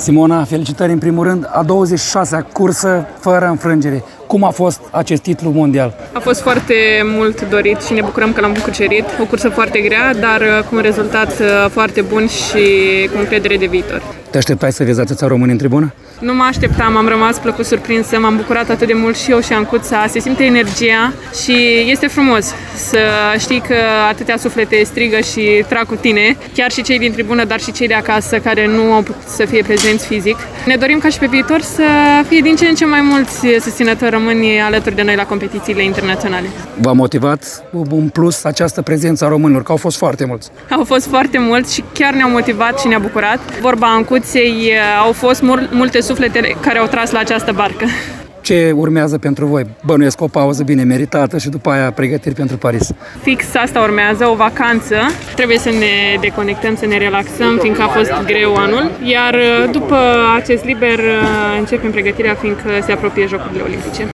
Simona, felicitări în primul rând, a 26-a cursă fără înfrângere. Cum a fost acest titlu mondial? A fost foarte mult dorit și ne bucurăm că l-am cucerit. O cursă foarte grea, dar cu un rezultat foarte bun și cu încredere de viitor. Te așteptai să vezi atâția români în tribună? Nu mă așteptam, am rămas plăcut surprinsă, m-am bucurat atât de mult și eu și Ancuța, se simte energia și este frumos să știi că atâtea suflete strigă și trag cu tine, chiar și cei din tribună, dar și cei de acasă care nu au putut să fie prezenți fizic. Ne dorim ca și pe viitor să fie din ce în ce mai mulți susținători români alături de noi la competițiile internaționale. V-a motivat în plus această prezență a românilor, că au fost foarte mulți? Au fost foarte mulți și chiar ne-au motivat și ne-a bucurat. Vorba Ancuței, au fost multe suflete care au tras la această barcă. Ce urmează pentru voi? Bănuiesc o pauză bine meritată și după aia pregătiri pentru Paris. Fix asta urmează, o vacanță. Trebuie să ne deconectăm, să ne relaxăm, fiindcă a fost greu anul. Iar după acest liber începem pregătirea, fiindcă se apropie Jocurile Olimpice.